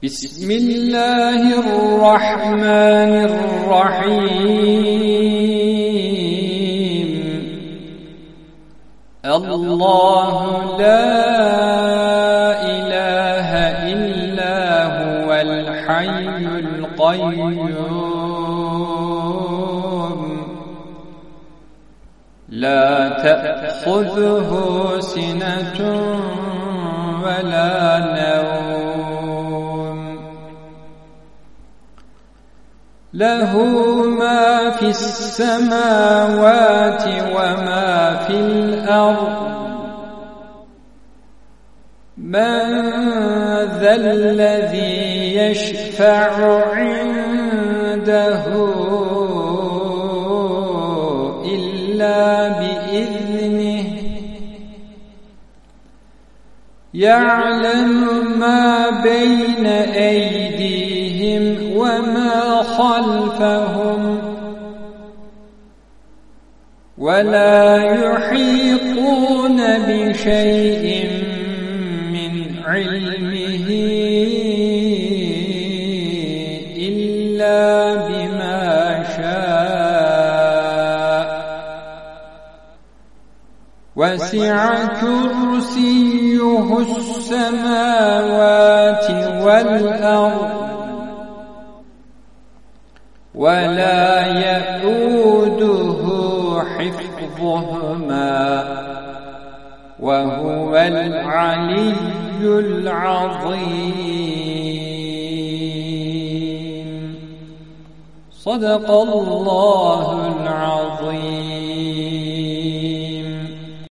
بسم الله الرحمن الرحيم. الله لا إله إلا هو الحي القيوم لا تأخذه سنة ولا نوم له ما في السماوات وما في الأرض من ذا الذي يشفع عنده إلا بإذنه يعلم ما بين أيديهم وما خلفهم ولا يحيطون بشيء من علمه إلا بما شاء وسع كرسيه السماوات والأرض ولا يئوده حفظهما وهو العلي العظيم. صدق الله العظيم.